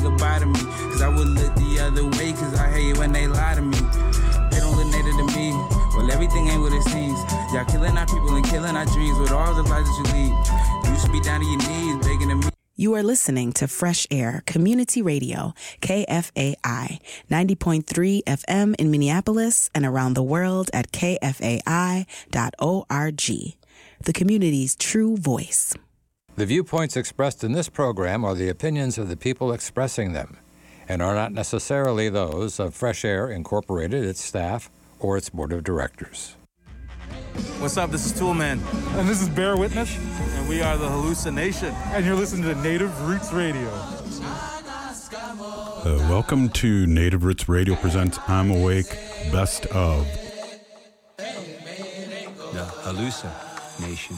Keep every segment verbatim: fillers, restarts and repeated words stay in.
lobotomy. Cause I would look the other way, cause I hate when they lie to me. They don't look native to me. Well, everything ain't what it seems. Y'all killing our people and killing our dreams with all the lies that you lead. You should be down to your knees begging to me. You are listening to Fresh Air Community Radio, K F A I, ninety point three F M in Minneapolis and around the world at K F A I dot org. The community's true voice. The viewpoints expressed in this program are the opinions of the people expressing them and are not necessarily those of Fresh Air Incorporated, its staff, or its board of directors. What's up? This is Toolman. And this is Bear Witness. And we are the Hallucination. And you're listening to Native Roots Radio. Uh, welcome to Native Roots Radio presents I'm Awake Best Of. The Hallucination.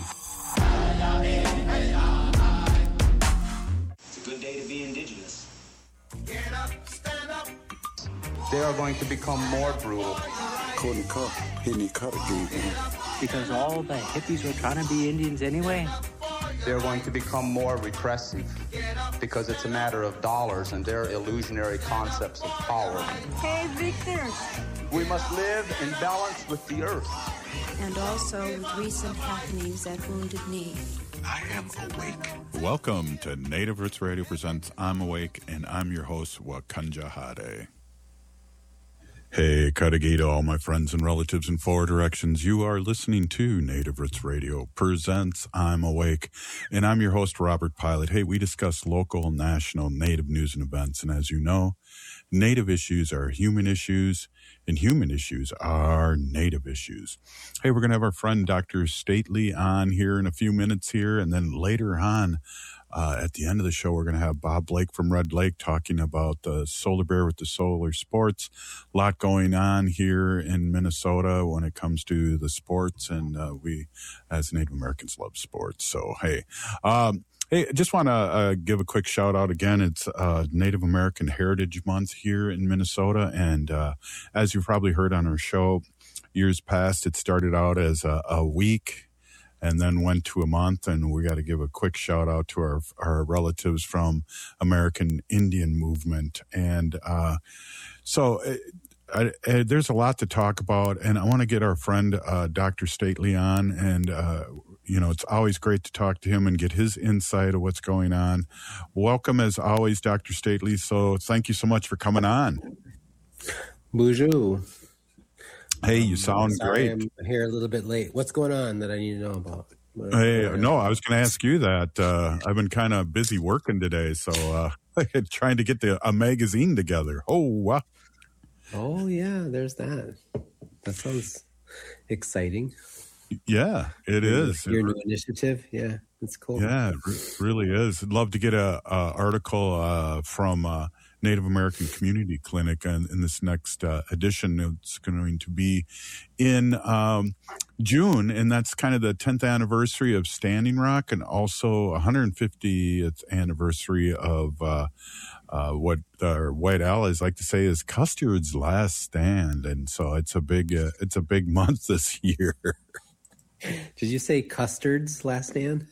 It's a good day to be indigenous. Get up, stand up. They are going to become more brutal. Couldn't cut, hitting cut again. Because all the hippies were trying to be Indians anyway. They're going to become more repressive because it's a matter of dollars and their illusionary concepts of power. Hey, Victor. We must live in balance with the earth. And also with recent happenings at Wounded Knee. I am awake. Welcome to Native Roots Radio presents I'm Awake, and I'm your host, Wakanja Hade. Hey, Kadagita, all my friends and relatives in four directions. You are listening to Native Roots Radio presents I'm Awake, and I'm your host, Robert Pilot. Hey, we discuss local, national, Native news and events, and as you know, Native issues are human issues, and human issues are Native issues. Hey, we're going to have our friend Doctor Stately on here in a few minutes here, and then later on, Uh, at the end of the show, we're going to have Bob Blake from Red Lake talking about the Solar Bear with the Solar Sports. A lot going on here in Minnesota when it comes to the sports, and uh, we, as Native Americans, love sports. So, hey, um, hey, I just want to uh, give a quick shout out again. It's uh, Native American Heritage Month here in Minnesota, and uh, as you've probably heard on our show, years past, it started out as a, a week and then went to a month, and we got to give a quick shout out to our our relatives from American Indian Movement. And uh, so I, I, there's a lot to talk about, and I want to get our friend uh, Doctor Stately on, and uh, you know, it's always great to talk to him and get his insight of what's going on. Welcome, as always, Doctor Stately. So thank you so much for coming on. Bonjour. Hey, you sound Sorry, great. I'm here a little bit late. What's going on that I need to know about? Hey, no, I was going to ask you that. Uh, I've been kind of busy working today, so uh, trying to get the, a magazine together. Oh, wow. Oh, yeah, there's that. That sounds exciting. Yeah, it your, is. Your it, new initiative, yeah, it's cool. Yeah, it really is. I'd love to get a, a article uh, from uh, Native American Community Clinic in, in this next uh, edition. It's going to be in um, June, and that's kind of the tenth anniversary of Standing Rock, and also one hundred fiftieth anniversary of uh, uh, what our white allies like to say is Custard's last stand. And so it's a big, uh, it's a big month this year. Did you say Custard's last stand?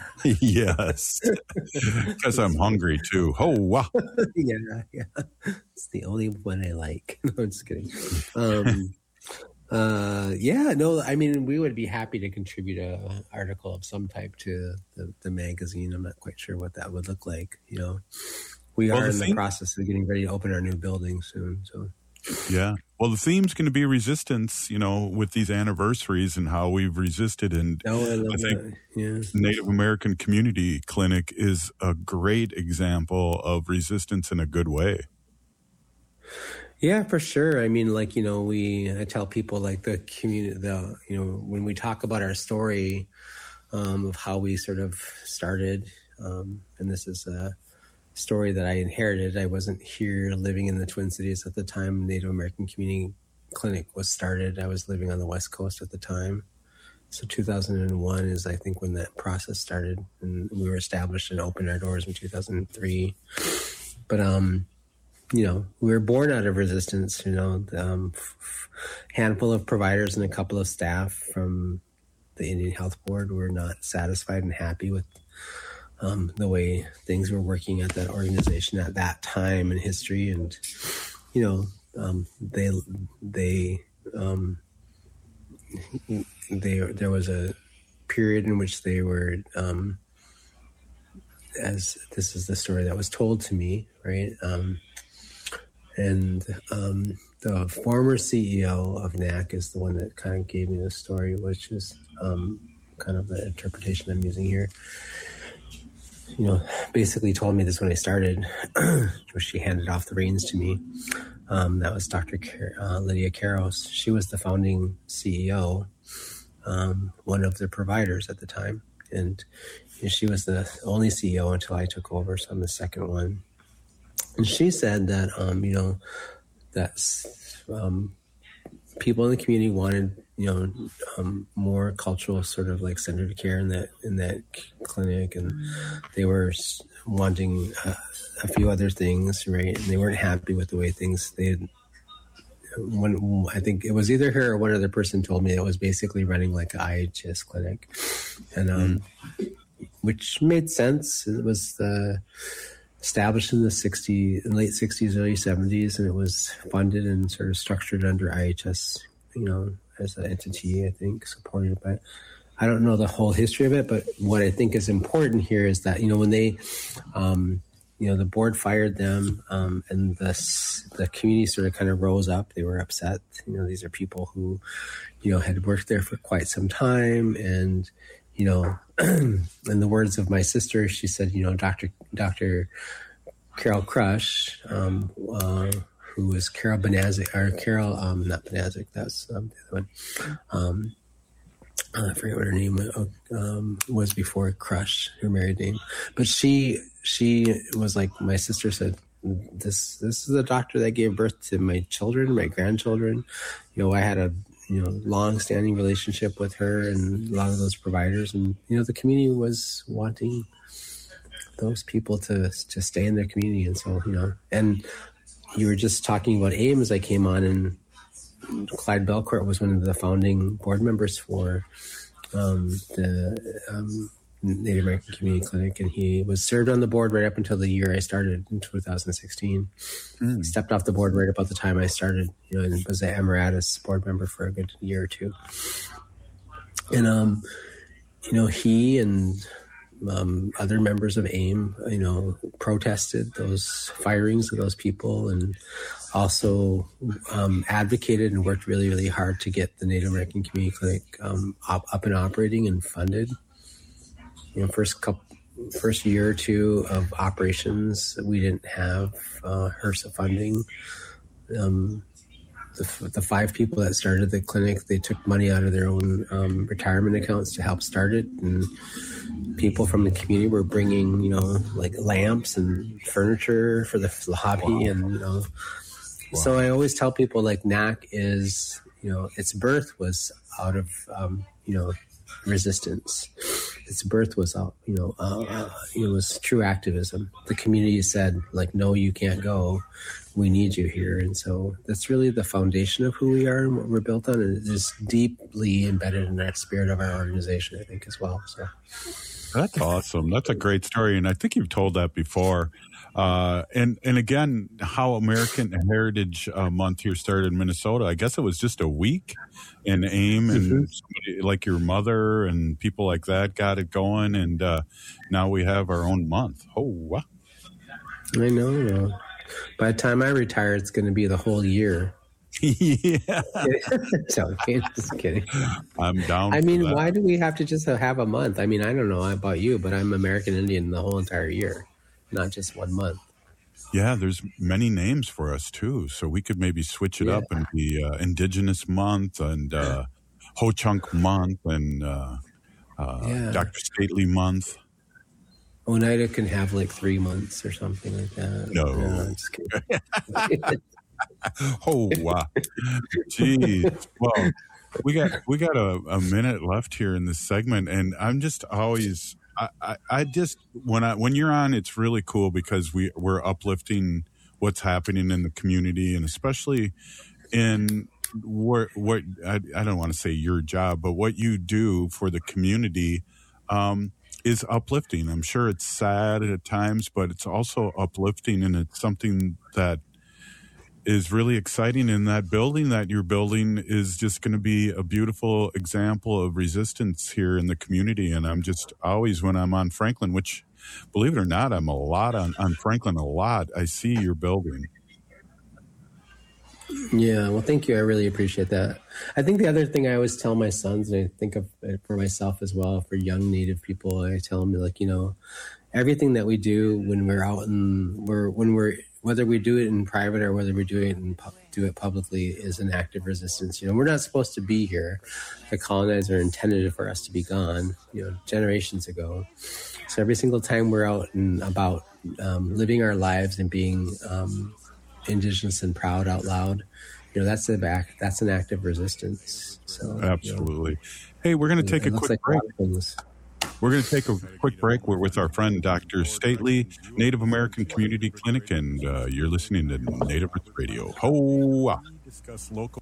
Yes, because I'm hungry too. Oh, wow. yeah, yeah. It's the only one I like. No, I'm just kidding. Um, uh, yeah, no, I mean, we would be happy to contribute an article of some type to the, the magazine. I'm not quite sure what that would look like. You know, we well, are the in thing- the process of getting ready to open our new building soon. So. Yeah. Well, the theme's going to be resistance, you know, with these anniversaries and how we've resisted. And oh, I, love I think that. Yeah. Native American Community Clinic is a great example of resistance in a good way. Yeah, for sure. I mean, like, you know, we, I tell people like the community, the, you know, when we talk about our story um, of how we sort of started, um, and this is a story that I inherited. I wasn't here living in the Twin Cities at the time Native American Community Clinic was started. I was living on the West Coast at the time. So two thousand one is, I think, when that process started, and we were established and opened our doors in two thousand three. But, um, you know, we were born out of resistance, you know, um, f- handful of providers and a couple of staff from the Indian Health Board were not satisfied and happy with um, the way things were working at that organization at that time in history. And, you know, um, they, they, um, they, there was a period in which they were, um, as this is the story that was told to me, right? Um, and um, the former C E O of N A C is the one that kind of gave me the story, which is um, kind of the interpretation I'm using here. You know, basically told me this when I started, where she handed off the reins to me. Um, that was Doctor Car- uh, Lydia Karos. She was the founding C E O, um, one of the providers at the time. And she was the only C E O until I took over, so I'm the second one. And she said that, um, you know, that um, people in the community wanted, you know, um, more cultural sort of like centered care in that in that clinic, and they were wanting uh, a few other things, right? And they weren't happy with the way things they had. When I think it was either her or one other person told me it was basically running like an I H S clinic, and um, mm. which made sense. It was uh, established in the sixties, in late sixties, early seventies, and it was funded and sort of structured under I H S, you know, as an entity, I think, supported by. I don't know the whole history of it, but what I think is important here is that, you know, when they, um, you know, the board fired them, um, and the the community sort of kind of rose up. They were upset. You know, these are people who, you know, had worked there for quite some time, and, you know, in the words of my sister, she said, you know, Doctor Doctor Carol Crush, um, uh, who was Carol Benazik, or Carol, um, not Benazik, that's um, the other one. Um, I forget what her name was, um, was before Crush, her married name. But she she was like, my sister said, this this is the doctor that gave birth to my children, my grandchildren. You know, I had a you know long-standing relationship with her and a lot of those providers, and you know the community was wanting those people to to stay in their community, and so you know. And you were just talking about AIM as I came on, and Clyde Belcourt was one of the founding board members for um, the um, Native American Community Clinic, and he was served on the board right up until the year I started in two thousand sixteen. Mm. He stepped off the board right about the time I started, you know, and was an emeritus board member for a good year or two. And, um, you know, he and um, other members of AIM, you know, protested those firings of those people, and also um, advocated and worked really, really hard to get the Native American Community Clinic um, up, up and operating and funded. You know, first couple, first year or two of operations, we didn't have uh, HRSA funding. Um, the, the five people that started the clinic, they took money out of their own um, retirement accounts to help start it, and people from the community were bringing, you know, like lamps and furniture for the, the hobby, wow. and you know. Wow. So I always tell people, like, N A C is, you know, its birth was out of, um, you know, resistance. Its birth was out, you know, uh, uh, it was true activism. The community said, like, no, you can't go. We need you here. And so that's really the foundation of who we are and what we're built on. And it is deeply embedded in that spirit of our organization, I think, as well. So that's awesome. That's a great story. And I think you've told that before. Uh, and, and again, how American Heritage uh, Month here started in Minnesota. I guess it was just a week, and AIM and mm-hmm. somebody like your mother and people like that got it going. And uh, now we have our own month. Oh, wow. I know. You know. By the time I retire, it's going to be the whole year. Yeah. So, just kidding. I'm down. I mean, that. why do we have to just have a month? I mean, I don't know about you, but I'm American Indian the whole entire year, not just one month. Yeah, there's many names for us too, so we could maybe switch it yeah. up and be uh, Indigenous Month and uh, Ho Chunk Month and uh, uh, yeah. Doctor Stately Month. Oneida can have like three months or something like that. No, no I'm just kidding. Oh wow, jeez. Well, we got we got a, a minute left here in this segment, and I'm just always. I, I, I just when I when you're on, it's really cool because we we're uplifting what's happening in the community, and especially in what what I, I don't want to say your job, but what you do for the community. Um, is uplifting. I'm sure it's sad at times, but it's also uplifting, and it's something that is really exciting. And that building that you're building is just going to be a beautiful example of resistance here in the community. And I'm just always, when I'm on Franklin, which, believe it or not, I'm a lot on, on Franklin a lot, I see your building. Yeah, well, thank you. I really appreciate that. I think the other thing I always tell my sons, and I think of it for myself as well, for young Native people, I tell them, like, you know, everything that we do when we're out and we're, when we're, whether we do it in private or whether we do it and pu- do it publicly, is an act of resistance. You know, we're not supposed to be here. The colonizer intended for us to be gone, you know, generations ago. So every single time we're out and about um, living our lives and being um, Indigenous and proud out loud, you know, that's a back, that's an act of resistance. So absolutely. You know, hey, we're going to take a quick like break. We're going to take a quick break. We're with our friend Doctor Stately, Native American Community Clinic, and uh, you're listening to Native Roots Radio. Ho! Discuss local.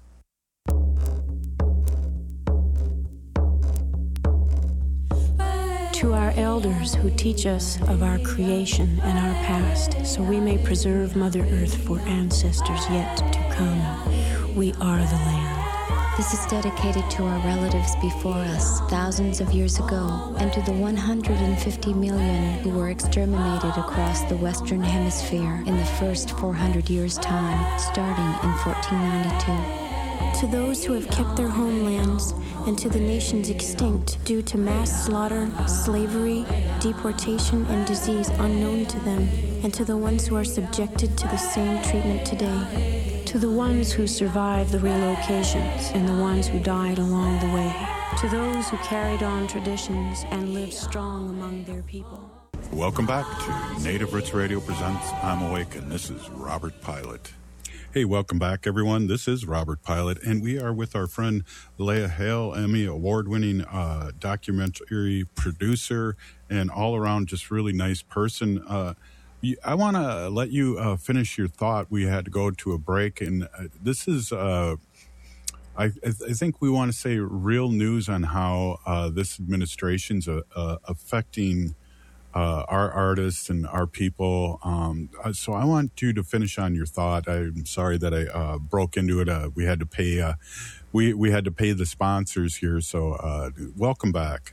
To our elders who teach us of our creation and our past, so we may preserve Mother Earth for ancestors yet to come, we are the land. This is dedicated to our relatives before us, thousands of years ago, and to the one hundred fifty million who were exterminated across the Western Hemisphere in the first four hundred years' time, starting in fourteen ninety-two. To those who have kept their homelands, and to the nations extinct due to mass slaughter, slavery, deportation, and disease unknown to them, and to the ones who are subjected to the same treatment today. To the ones who survived the relocations and the ones who died along the way. To those who carried on traditions and lived strong among their people. Welcome back to Native Roots Radio presents I'm Awake, and this is Robert Pilot. Hey, welcome back, everyone. This is Robert Pilot, and we are with our friend Leah Hale, Emmy award-winning uh, documentary producer and all-around just really nice person. Uh, I want to let you uh, finish your thought. We had to go to a break, and uh, this is, uh, I, I think we want to say real news on how uh, this administration's uh, uh, affecting uh, our artists and our people. Um, so I want you to finish on your thought. I'm sorry that I uh, broke into it. Uh, we had to pay. Uh, we we had to pay the sponsors here. So uh, welcome back.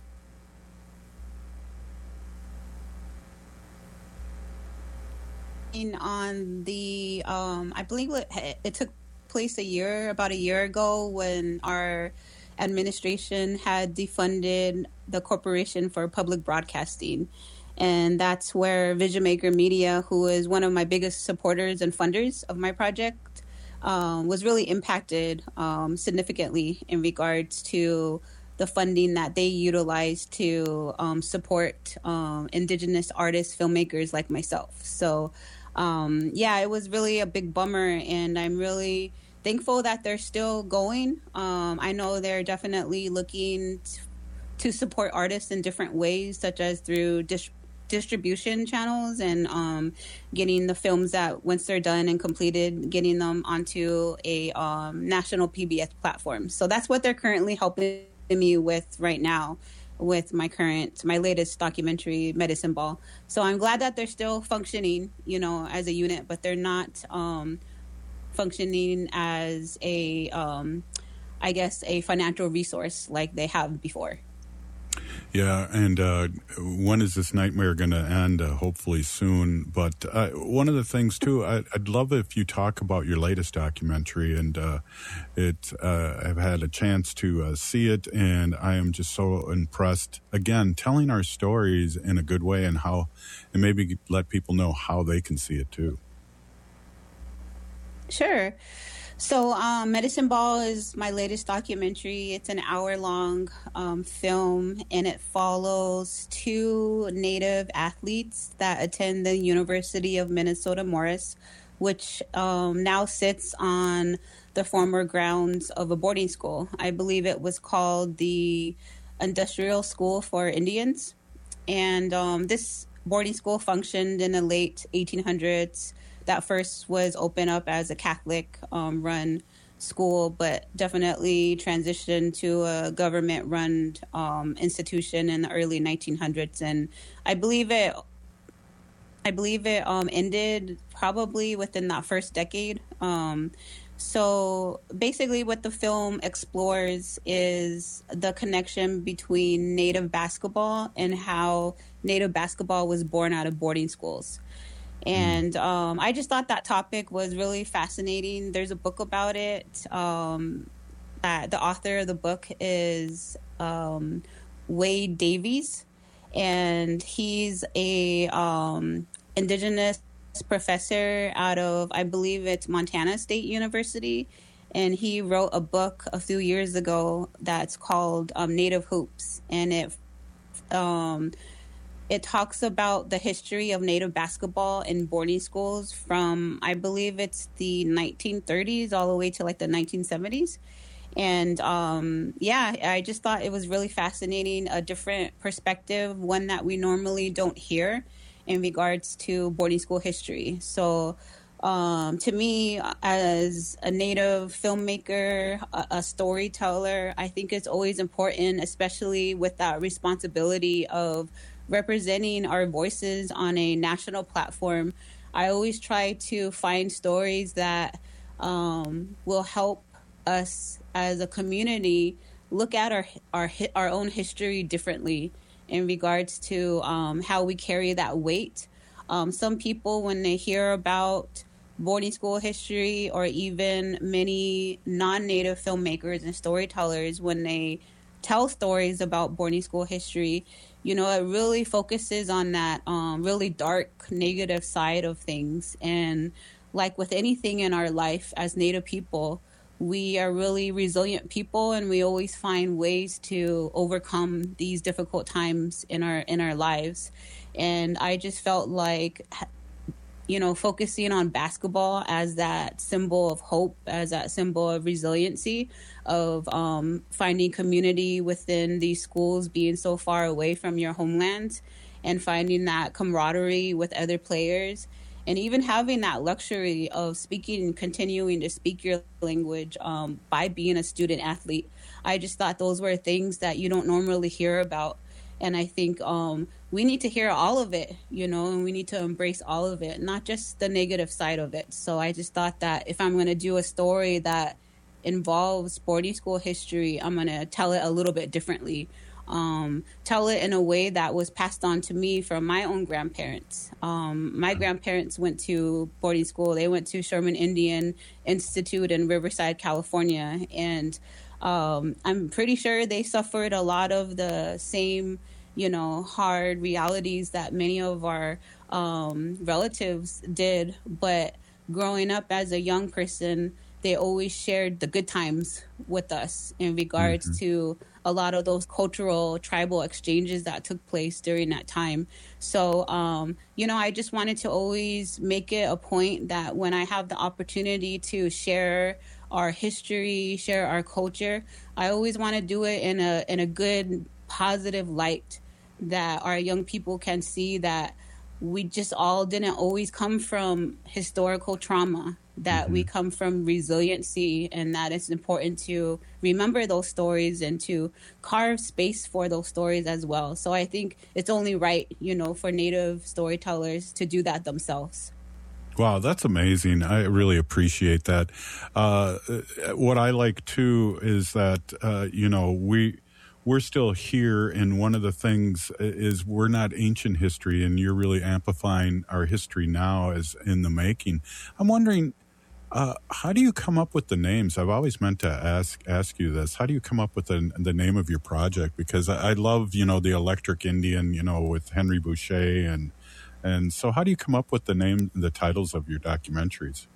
On the, um, I believe it, it took place a year, about a year ago, when our administration had defunded the Corporation for Public Broadcasting. And that's where Vision Maker Media, who is one of my biggest supporters and funders of my project, um, was really impacted um, significantly in regards to the funding that they utilize to um, support um, Indigenous artists, filmmakers like myself. So Um, yeah, it was really a big bummer, and I'm really thankful that they're still going. Um, I know they're definitely looking t- to support artists in different ways, such as through dis- distribution channels and um, getting the films that, once they're done and completed, getting them onto a um, national P B S platform. So that's what they're currently helping me with right now, with my current, my latest documentary, Medicine Ball. So I'm glad that they're still functioning, you know, as a unit, but they're not um, functioning as a, um, I guess, a financial resource like they have before. Yeah, and uh, when is this nightmare going to end? Uh, hopefully soon. But uh, one of the things, too, I, I'd love if you talk about your latest documentary. And uh, it, uh, I've had a chance to uh, see it, and I am just so impressed. Again, telling our stories in a good way, and how, and maybe let people know how they can see it, too. Sure. So um, Medicine Ball is my latest documentary. It's an hour-long um, film, and it follows two Native athletes that attend the University of Minnesota Morris, which um, now sits on the former grounds of a boarding school. I believe it was called the Industrial School for Indians. And um, this boarding school functioned in the late eighteen hundreds. That first was opened up as a Catholic um, run school, but definitely transitioned to a government-run um, institution in the early nineteen hundreds, and I believe it. I believe it um, ended probably within that first decade. Um, so basically, what the film explores is the connection between Native basketball and how Native basketball was born out of boarding schools. And um, I just thought that topic was really fascinating. There's a book about it. Um, that the author of the book is um, Wade Davies, and he's a um, indigenous professor out of, I believe it's Montana State University. And he wrote a book a few years ago that's called um, Native Hoops. And it um, it talks about the history of Native basketball in boarding schools from, I believe it's the nineteen thirties all the way to like the nineteen seventies. And um, yeah, I just thought it was really fascinating, a different perspective, one that we normally don't hear in regards to boarding school history. So um, to me, as a Native filmmaker, a, a storyteller, I think it's always important, especially with that responsibility of representing our voices on a national platform. I always try to find stories that um, will help us as a community look at our our our own history differently in regards to um, how we carry that weight. Um, some people, when they hear about boarding school history, or even many non-Native filmmakers and storytellers, when they tell stories about boarding school history, you know, it really focuses on that um, really dark, negative side of things. And like with anything in our life as Native people, we are really resilient people, and we always find ways to overcome these difficult times in our in our lives. And I just felt like, you know, focusing on basketball as that symbol of hope, as that symbol of resiliency, of um, finding community within these schools, being so far away from your homeland, and finding that camaraderie with other players, and even having that luxury of speaking and continuing to speak your language um, by being a student athlete. I just thought those were things that you don't normally hear about. And I think um, we need to hear all of it, you know, and we need to embrace all of it, not just the negative side of it. So I just thought that if I'm going to do a story that involves boarding school history, I'm going to tell it a little bit differently. Um, tell it in a way that was passed on to me from my own grandparents. Um, my grandparents went to boarding school. They went to Sherman Indian Institute in Riverside, California. And um, I'm pretty sure they suffered a lot of the same, you know, hard realities that many of our um, relatives did. But growing up as a young person, they always shared the good times with us in regards mm-hmm. to a lot of those cultural tribal exchanges that took place during that time. So, um, you know, I just wanted to always make it a point that when I have the opportunity to share our history, share our culture, I always want to do it in a in a good, positive light, that our young people can see that we just all didn't always come from historical trauma, that mm-hmm. we come from resiliency, and that it's important to remember those stories and to carve space for those stories as well. So I think it's only right, you know, for Native storytellers to do that themselves. Wow, that's amazing. I really appreciate that. Uh, what I like, too, is that, uh, you know, we... we're still here, and one of the things is we're not ancient history, and you're really amplifying our history now as in the making. I'm wondering, uh, how do you come up with the names? I've always meant to ask ask you this. How do you come up with the, the name of your project? Because I, I love, you know, the Electric Indian, you know, with Henry Boucher, and and so how do you come up with the name, the titles of your documentaries?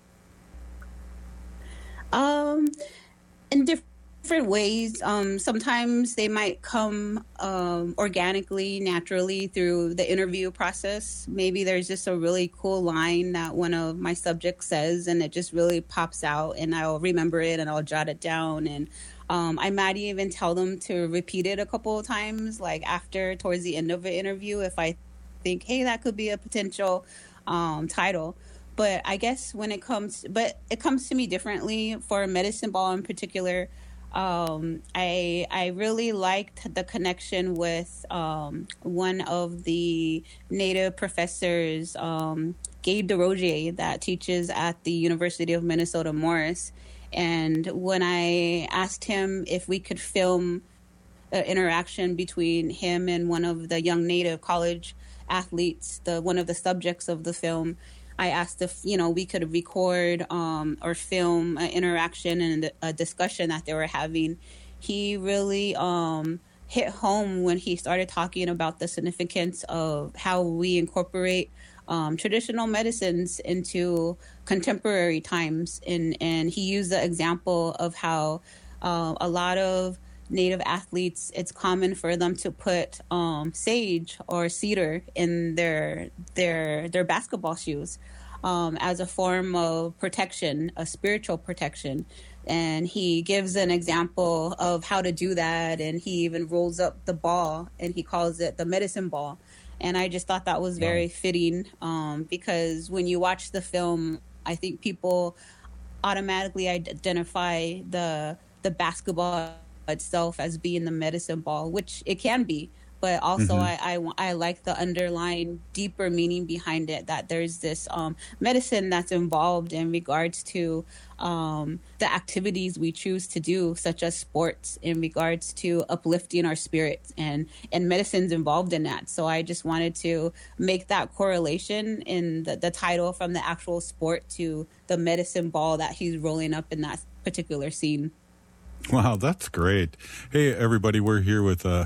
Um, in different. different ways. Um, sometimes they might come um, organically, naturally through the interview process. Maybe there's just a really cool line that one of my subjects says, and it just really pops out, and I'll remember it and I'll jot it down. And um, I might even tell them to repeat it a couple of times, like after, towards the end of the interview, if I think, hey, that could be a potential um, title. but I guess when it comes, but it comes to me differently for medicine ball in particular. Um, I I really liked the connection with um, one of the Native professors, um, Gabe DeRogier, that teaches at the University of Minnesota Morris. And when I asked him if we could film an interaction between him and one of the young Native college athletes, the one of the subjects of the film, I asked if, you know, we could record um, or film an interaction and a discussion that they were having. He really um, hit home when he started talking about the significance of how we incorporate um, traditional medicines into contemporary times. And, and he used the example of how uh, a lot of Native athletes, it's common for them to put um, sage or cedar in their their their basketball shoes um, as a form of protection, a spiritual protection. And he gives an example of how to do that, and he even rolls up the ball, and he calls it the medicine ball. And I just thought that was very wow. fitting um, because when you watch the film, I think people automatically identify the the basketball itself as being the medicine ball, which it can be, but also mm-hmm. I, I I like the underlying deeper meaning behind it, that there's this um, medicine that's involved in regards to um, the activities we choose to do, such as sports, in regards to uplifting our spirits, and and medicine's involved in that. So I just wanted to make that correlation in the, the title from the actual sport to the medicine ball that he's rolling up in that particular scene. Wow, that's great. Hey, everybody, we're here with uh,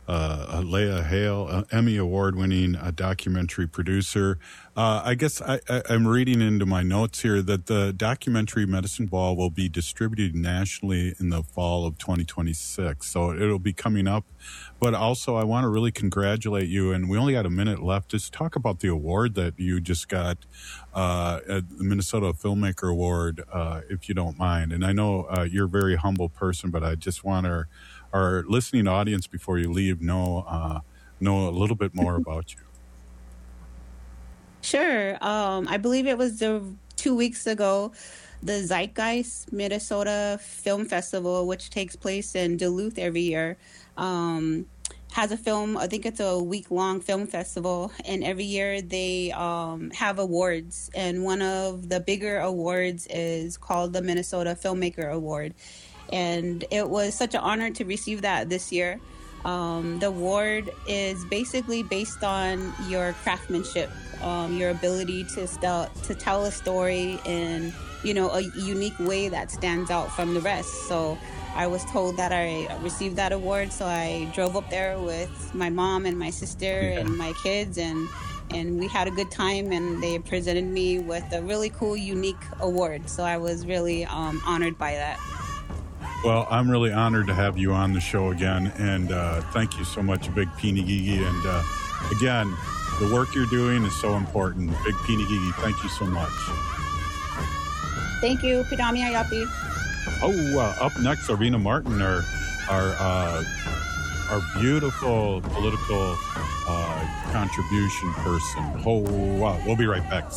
uh, Leah Hale, uh, Emmy Award-winning uh, documentary producer. Uh, I guess I, I, I'm reading into my notes here that the documentary Medicine Ball will be distributed nationally in the fall of twenty twenty-six, so it'll be coming up. But also, I want to really congratulate you, and we only got a minute left. Just talk about the award that you just got uh, at the Minnesota Filmmaker Award, uh, if you don't mind. And I know uh, you're a very humble person, but I just want our, our listening audience, before you leave, know uh, know a little bit more about you. Sure. Um, I believe it was the, two weeks ago, the Zeitgeist Minnesota Film Festival, which takes place in Duluth every year, um, has a film, I think it's a week-long film festival, and every year they um, have awards, and one of the bigger awards is called the Minnesota Filmmaker Award, and it was such an honor to receive that this year. Um, the award is basically based on your craftsmanship, um, your ability to st- to tell a story in, you know, a unique way that stands out from the rest. So I was told that I received that award, so I drove up there with my mom and my sister yeah. and my kids, and and we had a good time, and they presented me with a really cool, unique award. So I was really um, honored by that. Well, I'm really honored to have you on the show again, and uh, thank you so much, Big Pinigigi. And uh, again, the work you're doing is so important. Big Pinigigi, thank you so much. Thank you, Pidami Ayapi. Oh, uh, up next, Arvina Martin, our our uh, our beautiful political uh, contribution person. Oh, wow. We'll be right back.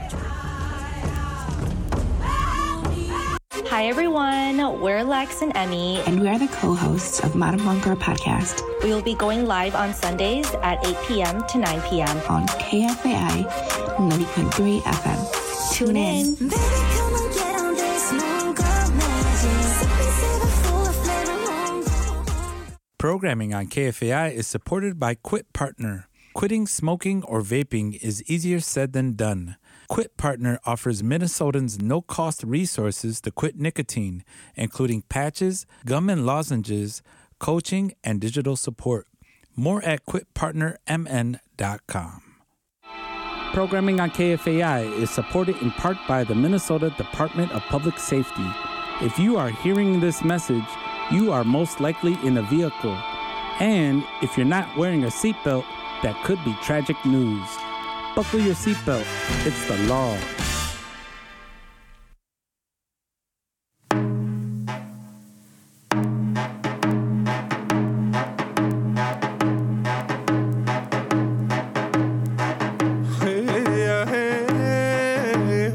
Hi, everyone. We're Lex and Emmy. And we are the co-hosts of Madame Bunker podcast. We will be going live on Sundays at eight p.m. to nine p.m. on K F A I ninety point three F M. Tune, Tune in. in. Programming on K F A I is supported by Quit Partner. Quitting smoking or vaping is easier said than done. Quit Partner offers Minnesotans no-cost resources to quit nicotine, including patches, gum and lozenges, coaching, and digital support. More at quit partner m n dot com. Programming on K F A I is supported in part by the Minnesota Department of Public Safety. If you are hearing this message, you are most likely in a vehicle. And if you're not wearing a seatbelt, that could be tragic news. Buckle your seatbelt. It's the law. Hey, hey,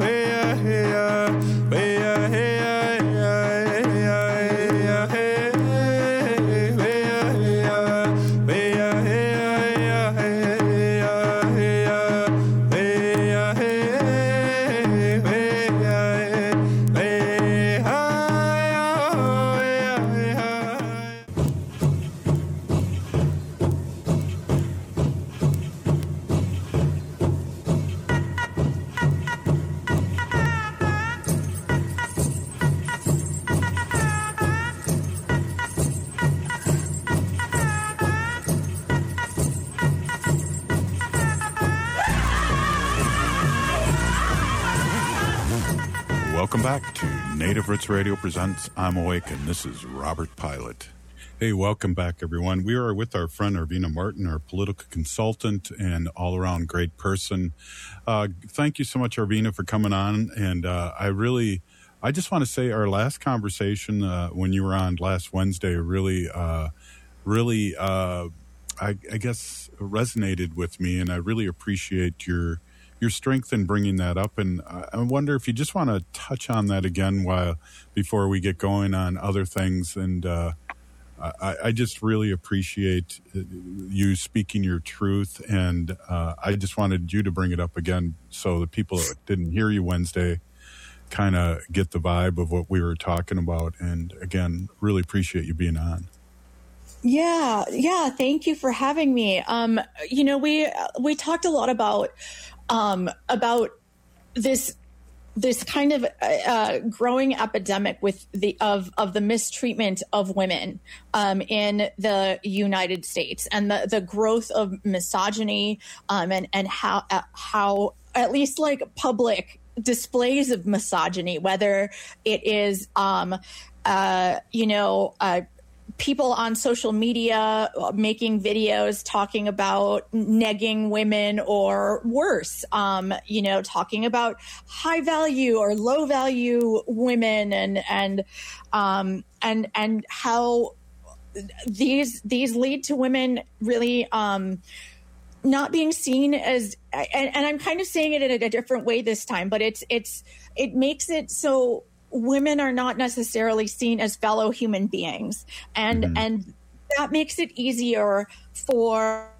Welcome back to Native Roots Radio presents I'm Awake, and this is Robert Pilot. Hey, welcome back, everyone. We are with our friend Arvina Martin, our political consultant and all-around great person. Uh, thank you so much, Arvina, for coming on. And uh, I really, I just want to say our last conversation uh, when you were on last Wednesday really, uh, really, uh, I, I guess, resonated with me, and I really appreciate your your strength in bringing that up. And I wonder if you just want to touch on that again while before we get going on other things. And uh, I, I just really appreciate you speaking your truth. And uh, I just wanted you to bring it up again so the people that didn't hear you Wednesday kind of get the vibe of what we were talking about. And again, really appreciate you being on. Yeah, yeah. Thank you for having me. Um, you know, we we talked a lot about um, about this this kind of uh, growing epidemic with the of of the mistreatment of women um, in the United States, and the the growth of misogyny um, and and how uh, how at least like public displays of misogyny, whether it is um, uh, you know. Uh, people on social media making videos talking about negging women, or worse, um, you know, talking about high value or low value women, and and um, and and how these these lead to women really um, not being seen as. And, and I'm kind of saying it in a different way this time, but it's it's it makes it so women are not necessarily seen as fellow human beings. And mm-hmm. and that makes it easier for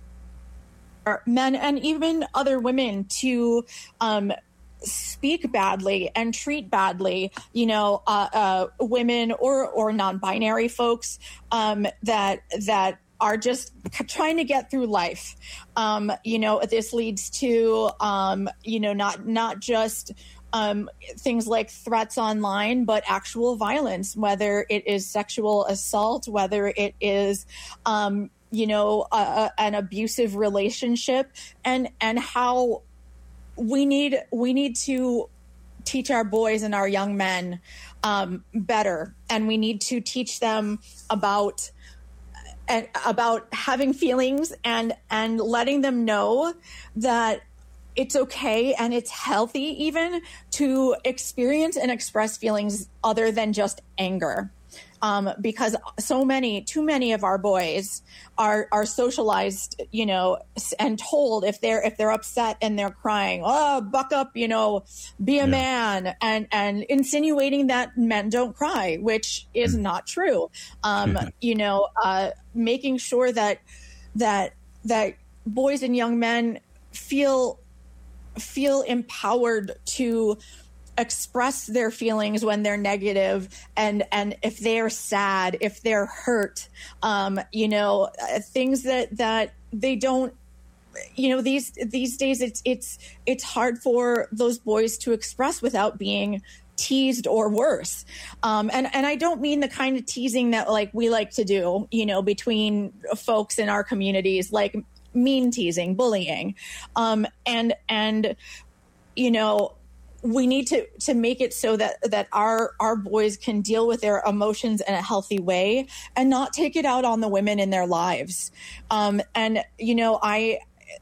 men and even other women to um, speak badly and treat badly, you know, uh, uh, women or, or non-binary folks um, that that are just trying to get through life. Um, you know, this leads to, um, you know, not not just Um, things like threats online, but actual violence, whether it is sexual assault, whether it is, um, you know, a, a, an abusive relationship, and and how we need we need to teach our boys and our young men um, better, and we need to teach them about and about having feelings and and letting them know that it's okay and it's healthy even to experience and express feelings other than just anger. Um, because so many, too many of our boys are are socialized, you know, and told if they're if they're upset and they're crying, oh, buck up, you know, be a yeah. man, and and insinuating that men don't cry, which is mm. not true. Um, you know, uh, making sure that that that boys and young men feel. feel empowered to express their feelings when they're negative, and and if they're sad, if they're hurt, um, you know, things that that they don't, you know, these these days it's it's it's hard for those boys to express without being teased or worse. Um, and, and I don't mean the kind of teasing that like we like to do, you know, between folks in our communities, like mean teasing, bullying. Um, and, and, you know, we need to, to make it so that, that our, our boys can deal with their emotions in a healthy way and not take it out on the women in their lives. Um, and, you know, I,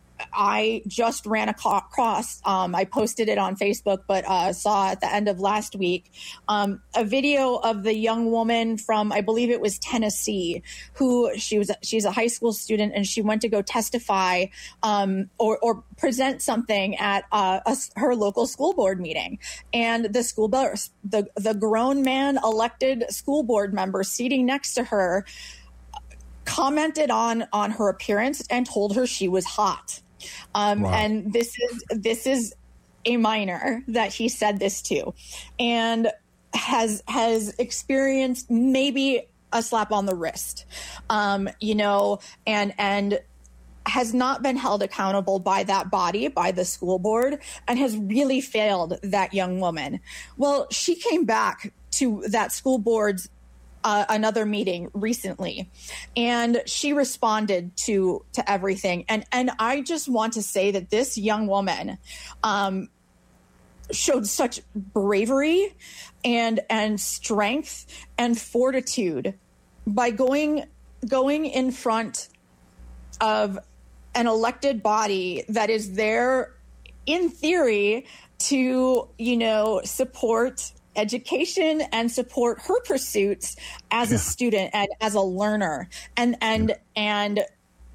I just ran across, um, I posted it on Facebook, but uh, saw at the end of last week, um, a video of the young woman from, I believe it was Tennessee, who she was, she's a high school student, and she went to go testify um, or, or present something at uh, a, her local school board meeting. And the school board, the, the grown man elected school board member seating next to her commented on, on her appearance and told her she was hot. Um, wow. And this is this is a minor that he said this to, and has has experienced maybe a slap on the wrist, um, you know, and and has not been held accountable by that body, by the school board, and has really failed that young woman. Well, she came back to that school board's Uh, another meeting recently, and she responded to to everything. And and I just want to say that this young woman, um, showed such bravery and and strength and fortitude by going going in front of an elected body that is there in theory to, you know, support education and support her pursuits as yeah. a student and as a learner. And and yeah. and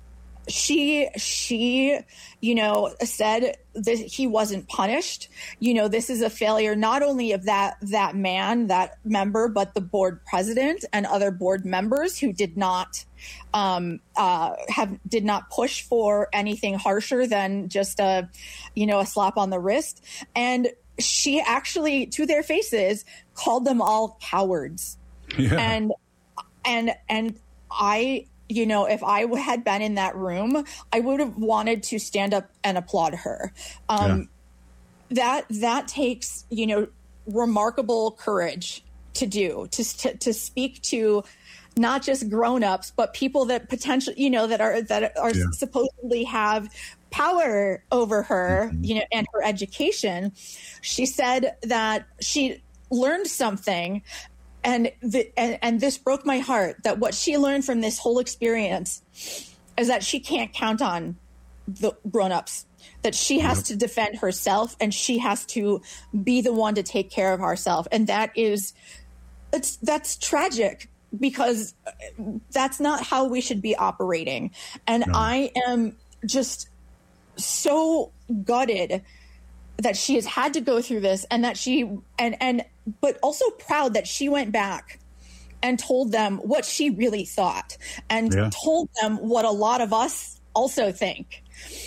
she she you know said that he wasn't punished. You know, this is a failure not only of that that man, that member, but the board president and other board members who did not um uh have did not push for anything harsher than just a you know a slap on the wrist. And she actually, to their faces, called them all cowards. Yeah. And and and I you know, if I had been in that room, I would have wanted to stand up and applaud her. Um, yeah. That that takes, you know, remarkable courage to do, to, to to speak to not just grown-ups, but people that potentially, you know, that are that are yeah. supposedly have power over her, mm-hmm. you know, and her education. She said that she learned something. And, the, and and this broke my heart, that what she learned from this whole experience is that she can't count on the grown-ups, that she has yep. to defend herself and she has to be the one to take care of herself. And that is, it's, that's tragic, because that's not how we should be operating. And no. I am just so gutted that she has had to go through this, and that she and and but also proud that she went back and told them what she really thought, and yeah. told them what a lot of us also think.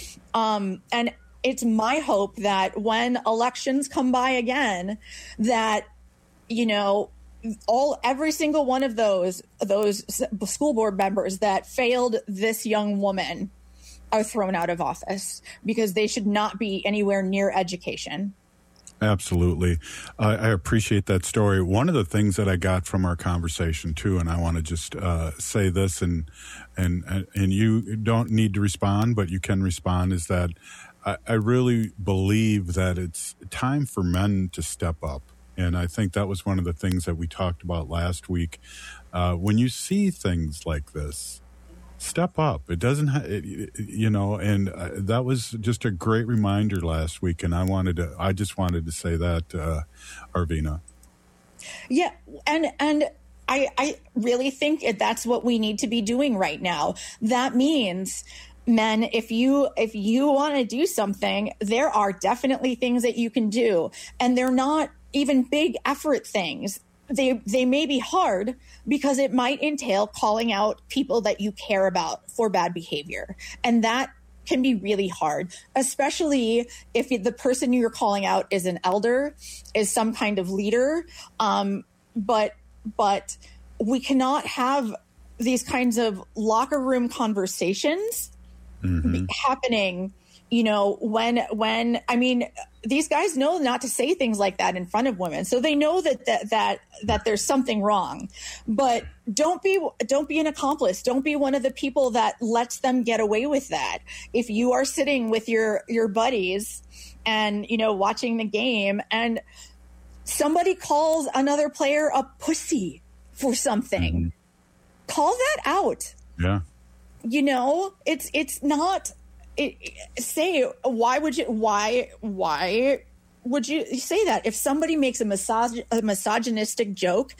Um, and it's my hope that when elections come by again, that, you know, all every single one of those those school board members that failed this young woman are thrown out of office, because they should not be anywhere near education. Absolutely. I, I appreciate that story. One of the things that I got from our conversation too, and I want to just uh, say this, and and and you don't need to respond, but you can respond, is that I, I really believe that it's time for men to step up. And I think that was one of the things that we talked about last week. Uh, when you see things like this, step up. It doesn't, ha- it, you know, and uh, that was just a great reminder last week. And I wanted to, I just wanted to say that, uh, Arvina. Yeah. And, and I, I really think that's what we need to be doing right now. That means, men, if you, if you want to do something, there are definitely things that you can do. And they're not even big effort things. They they may be hard, because it might entail calling out people that you care about for bad behavior. And that can be really hard, especially if the person you're calling out is an elder, is some kind of leader. Um, but but we cannot have these kinds of locker room conversations mm-hmm. happening, you know, when when I mean, these guys know not to say things like that in front of women, so they know that that that that there's something wrong. But don't be don't be an accomplice. Don't be one of the people that lets them get away with that. If you are sitting with your your buddies and, you know, watching the game, and somebody calls another player a pussy for something, mm-hmm. call that out. Yeah, you know, it's it's not. It, say why would you why why would you say that? If somebody makes a, misog- a misogynistic joke,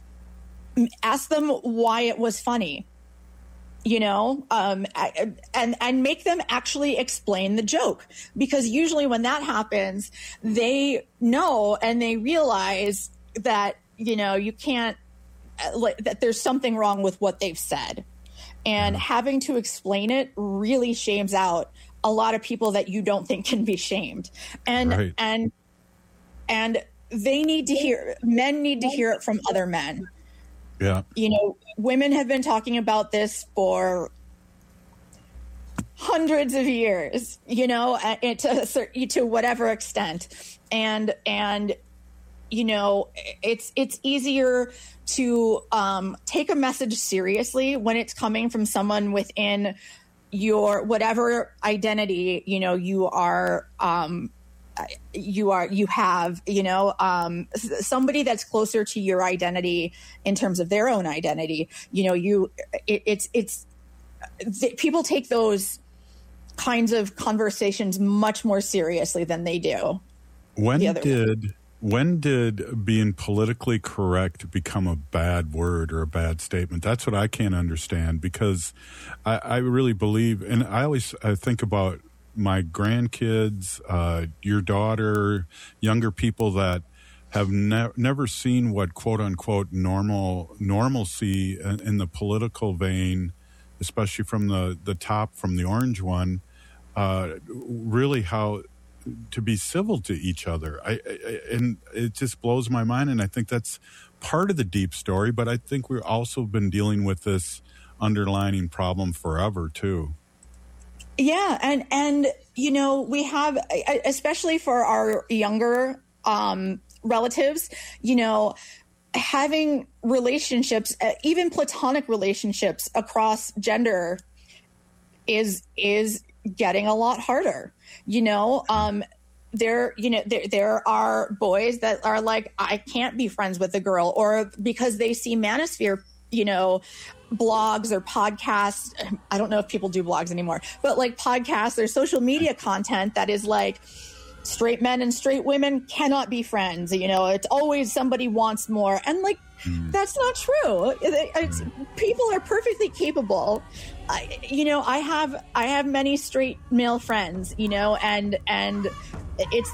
ask them why it was funny, you know, um, and and make them actually explain the joke, because usually when that happens, they know and they realize that, you know, you can't, that there's something wrong with what they've said. And having to explain it really shames out a lot of people that you don't think can be shamed. And right. and and they need to hear, men need to hear it from other men. Yeah. You know, women have been talking about this for hundreds of years, you know, to, to whatever extent. And and you know, it's it's easier to um, take a message seriously when it's coming from someone within your whatever identity, you know, you are um, you are, you have, you know, um, somebody that's closer to your identity in terms of their own identity. You know, you, it, it's, it's, th- people take those kinds of conversations much more seriously than they do. When the other did, way. when did being politically correct become a bad word or a bad statement? That's what I can't understand, because I, I really believe, and I always I think about my grandkids, uh, your daughter, younger people that have ne- never seen what quote unquote normal normalcy in, in the political vein, especially from the, the top, from the orange one, uh, really how to be civil to each other. I, I and it just blows my mind. And I think that's part of the deep story, but I think we've also been dealing with this underlining problem forever too. Yeah. And, and, you know, we have, especially for our younger um, relatives, you know, having relationships, even platonic relationships across gender is, is getting a lot harder. You know, um, there, you know, there, there are boys that are like, I can't be friends with a girl, or because they see Manosphere, you know, blogs or podcasts. I don't know if people do blogs anymore, but like podcasts or social media content that is like straight men and straight women cannot be friends. You know, it's always somebody wants more. And like, mm. that's not true. It, it's, people are perfectly capable. I, you know, I have, I have many straight male friends, you know, and, and it's,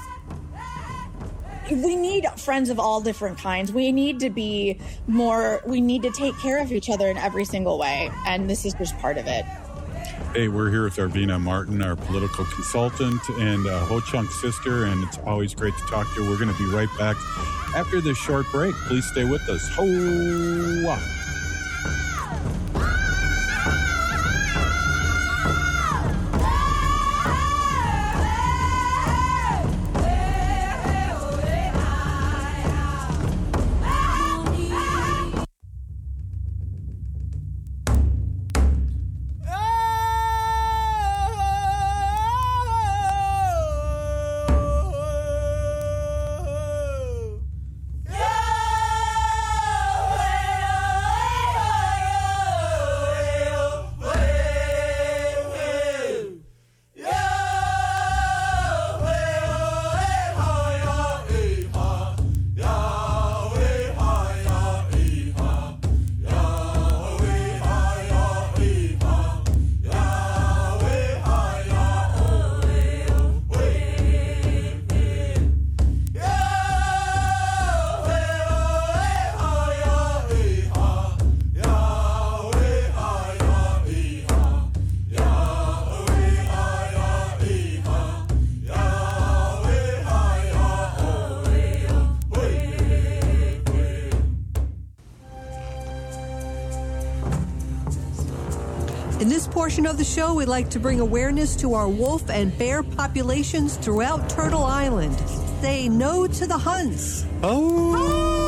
we need friends of all different kinds. We need to be more, we need to take care of each other in every single way. And this is just part of it. Hey, we're here with Arvina Martin, our political consultant, and uh, Ho Chunk's sister, and it's always great to talk to you. We're going to be right back after this short break. Please stay with us. Ho-wah. In this portion of the show, we'd like to bring awareness to our wolf and bear populations throughout Turtle Island. Say no to the hunts. Oh! oh!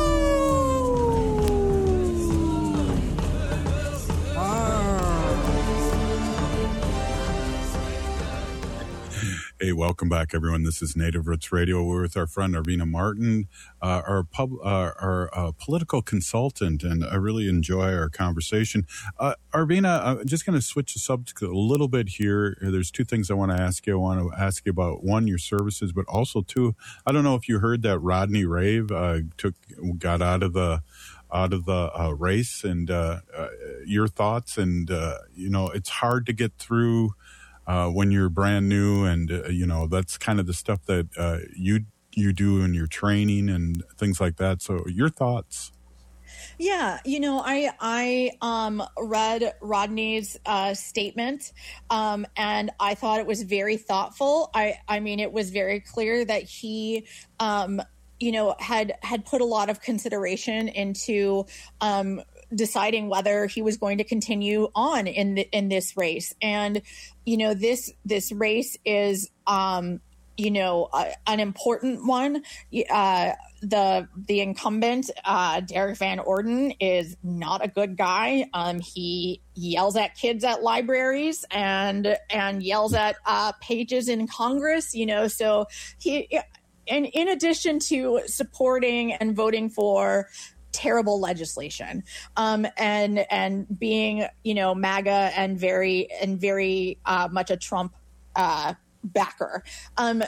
Hey, welcome back, everyone. This is Native Roots Radio. We're with our friend Arvina Martin, uh, our pub, uh, our uh, political consultant, and I really enjoy our conversation. Uh, Arvina, I'm just going to switch the subject a little bit here. There's two things I want to ask you. I want to ask you about, one, your services, but also, two, I don't know if you heard that Rodney Rave uh, took got out of the out of the uh, race, and uh, uh, your thoughts. And uh, you know, it's hard to get through Uh, when you're brand new, and uh, you know, that's kind of the stuff that uh, you you do in your training and things like that. So your thoughts? Yeah, you know, I I um, read Rodney's uh, statement, um, and I thought it was very thoughtful. I I mean, it was very clear that he um, you know had had put a lot of consideration into Um, deciding whether he was going to continue on in the, in this race. And, you know, this, this race is, um, you know, uh, an important one. Uh, the the incumbent, uh, Derek Van Orden, is not a good guy. Um, he yells at kids at libraries and and yells at uh, pages in Congress. You know, so he, and in addition to supporting and voting for terrible legislation, um, and and being, you know, MAGA and very and very uh, much a Trump uh, backer. Um,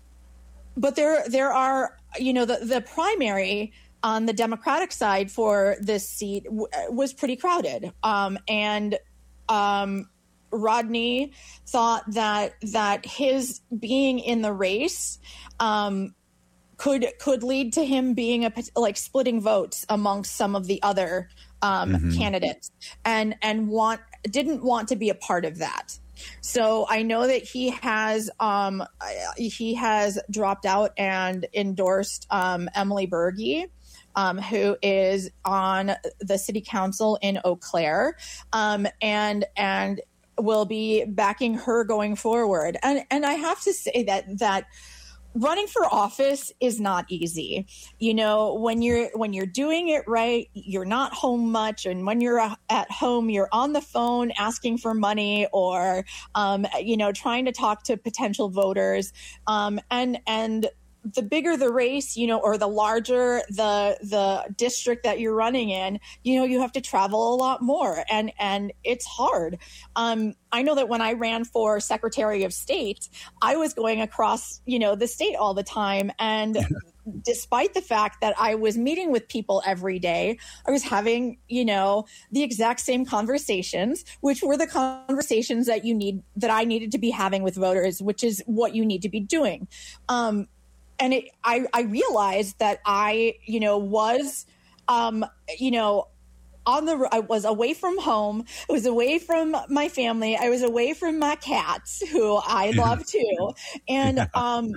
but there there are, you know, the, the primary on the Democratic side for this seat w- was pretty crowded. Um, and um, Rodney thought that that his being in the race um, could could lead to him being a like splitting votes amongst some of the other um, mm-hmm. candidates, and and want didn't want to be a part of that. So I know that he has um, he has dropped out and endorsed um, Emily Berge, um, who is on the city council in Eau Claire, um, and and will be backing her going forward. And and I have to say that that. Running for office is not easy. You know, when you're when you're doing it right, you're not home much, and when you're at home, you're on the phone asking for money or, um, you know, trying to talk to potential voters. Um, and and the bigger the race, you know, or the larger the the district that you're running in, you know, you have to travel a lot more, and and it's hard. Um, I know that when I ran for Secretary of State, I was going across, you know, the state all the time. And despite the fact that I was meeting with people every day, I was having, you know, the exact same conversations, which were the conversations that you need, that I needed to be having with voters, which is what you need to be doing. Um, and it, I, I realized that I, you know, was, um, you know, on the, I was away from home. I was away from my family. I was away from my cats, who I love too. And, yeah. um,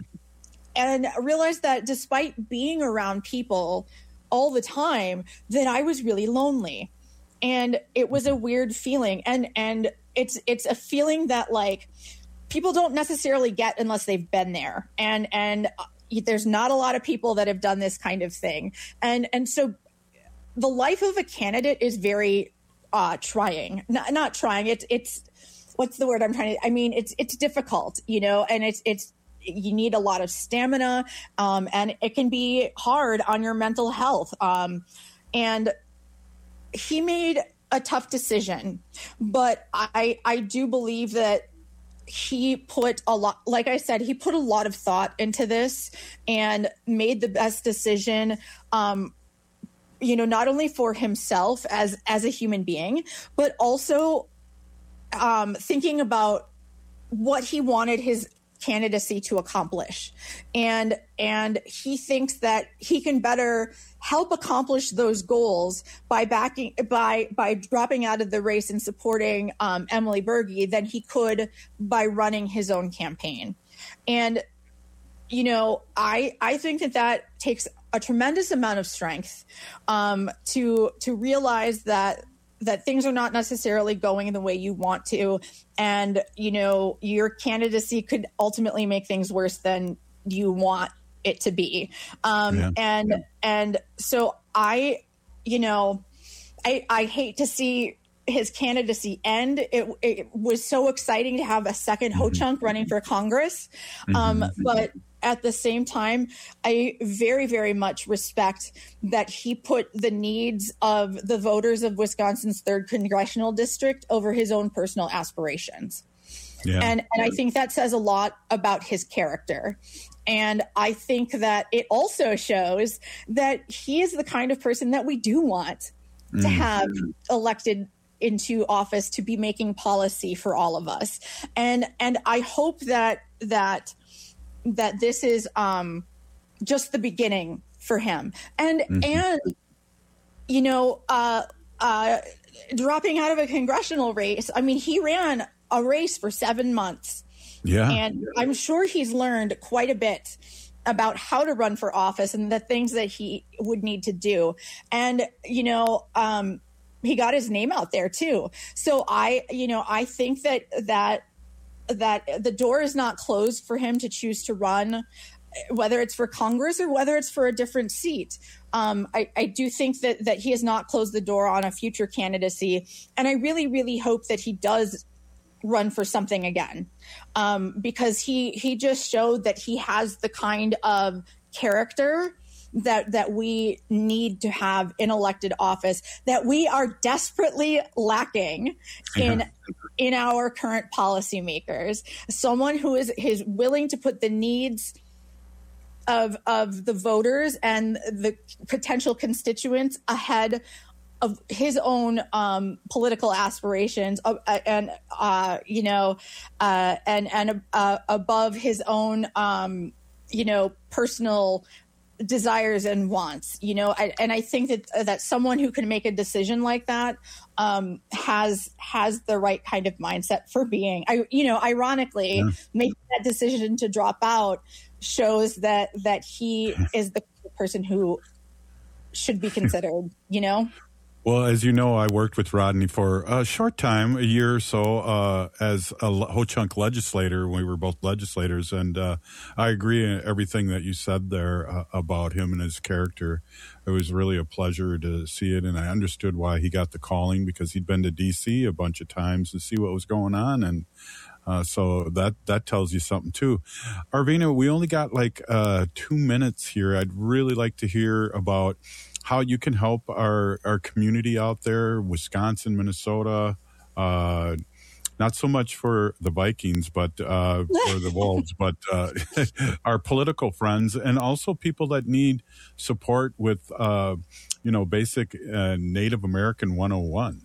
and realized that despite being around people all the time, that I was really lonely. And it was a weird feeling. And, and it's, it's a feeling that like people don't necessarily get unless they've been there. And, and there's not a lot of people that have done this kind of thing. And, and so the life of a candidate is very uh, trying, not, not trying. It's, it's, what's the word I'm trying to, I mean, it's, it's difficult, you know, and it's, it's, you need a lot of stamina, um, and it can be hard on your mental health. Um, and he made a tough decision, but I, I do believe that he put a lot, like I said, he put a lot of thought into this and made the best decision, um, you know, not only for himself as, as a human being, but also um, thinking about what he wanted his candidacy to accomplish. And, and he thinks that he can better help accomplish those goals by backing, by, by dropping out of the race and supporting um, Emily Berge than he could by running his own campaign. And, you know, I, I think that that takes a tremendous amount of strength um, to, to realize that, that things are not necessarily going the way you want to. And, you know, your candidacy could ultimately make things worse than you want it to be. Um, yeah. And, yeah. and so I, you know, I, I hate to see his candidacy end. It, it was so exciting to have a second mm-hmm. Ho-Chunk running for Congress. Mm-hmm. Um, but at the same time, I very, very much respect that he put the needs of the voters of Wisconsin's third congressional district over his own personal aspirations. Yeah. And, and I think that says a lot about his character. And I think that it also shows that he is the kind of person that we do want mm. to have elected into office to be making policy for all of us. And and I hope that that that this is um, just the beginning for him. And, mm-hmm. and you know, uh, uh, dropping out of a congressional race, I mean, he ran a race for seven months. Yeah. And I'm sure he's learned quite a bit about how to run for office and the things that he would need to do. And, you know, um, he got his name out there too. So I, you know, I think that, that, that the door is not closed for him to choose to run, whether it's for Congress or whether it's for a different seat. Um, I, I do think that that he has not closed the door on a future candidacy, and I really, really hope that he does run for something again, um, because he he just showed that he has the kind of character that that we need to have in elected office, that we are desperately lacking in in our current policymakers. Someone who is is willing to put the needs of of the voters and the potential constituents ahead of his own um, political aspirations, uh, and uh, you know, uh, and and uh, above his own um, you know personal desires and wants. You know, I, and I think that that someone who can make a decision like that um, has has the right kind of mindset for being. I you know, ironically, yeah. making that decision to drop out shows that that he is the person who should be considered, you know? Well, as you know, I worked with Rodney for a short time, a year or so, uh, as a Ho-Chunk legislator. We were both legislators, and uh, I agree in everything that you said there uh, about him and his character. It was really a pleasure to see it, and I understood why he got the calling, because he'd been to D C a bunch of times to see what was going on, and Uh, so that, that tells you something too. Arvina, we only got like uh, two minutes here. I'd really like to hear about how you can help our, our community out there, Wisconsin, Minnesota, uh, not so much for the Vikings, but uh, for the Wolves, but uh, our political friends, and also people that need support with, uh, you know, basic uh, Native American one oh one.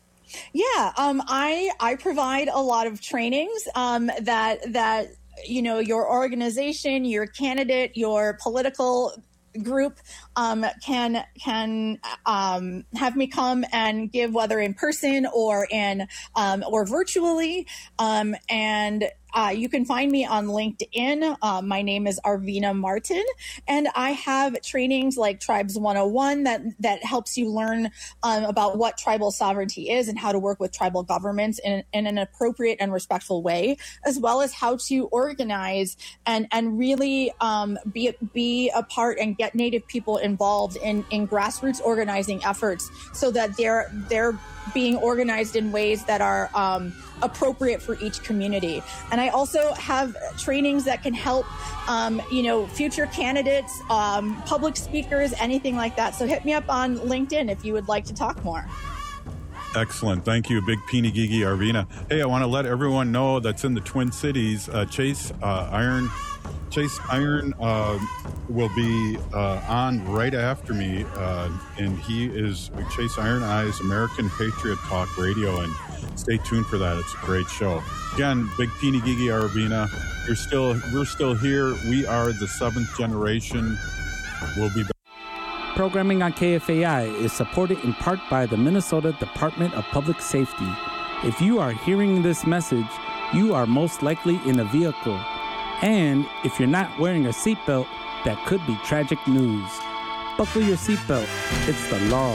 Yeah, um, I I provide a lot of trainings um, that that you know your organization, your candidate, your political group um, can can um, have me come and give, whether in person or in um, or virtually, um, and. Uh, you can find me on LinkedIn. Uh, my name is Arvina Martin, and I have trainings like Tribes one oh one that that helps you learn um, about what tribal sovereignty is and how to work with tribal governments in, in an appropriate and respectful way, as well as how to organize and and really um, be be a part and get Native people involved in in grassroots organizing efforts, so that they're they're being organized in ways that are um, appropriate for each community. And I also have trainings that can help, um, you know, future candidates, um, public speakers, anything like that. So hit me up on LinkedIn if you would like to talk more. Excellent. Thank you, Big Peeny Gigi Arvina. Hey, I want to let everyone know that's in the Twin Cities, uh, Chase uh, Iron Chase Iron uh, will be uh, on right after me, uh, and he is Chase Iron Eyes American Patriot Talk Radio, and stay tuned for that. It's a great show. Again, Big Peeny Gigi Arvina, you're still we're still here. We are the seventh generation. We'll be back. Programming on K F A I is supported in part by the Minnesota Department of Public Safety. If you are hearing this message, you are most likely in a vehicle. And if you're not wearing a seatbelt, that could be tragic news. Buckle your seatbelt. It's the law.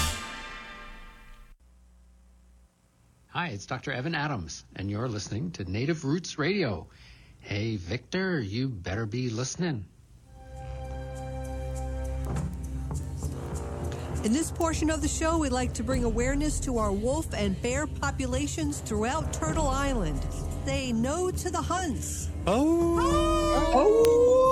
Hi, it's Doctor Evan Adams, and you're listening to Native Roots Radio. Hey, Victor, you better be listening. In this portion of the show, we'd like to bring awareness to our wolf and bear populations throughout Turtle Island. Say no to the hunts. Oh. Oh.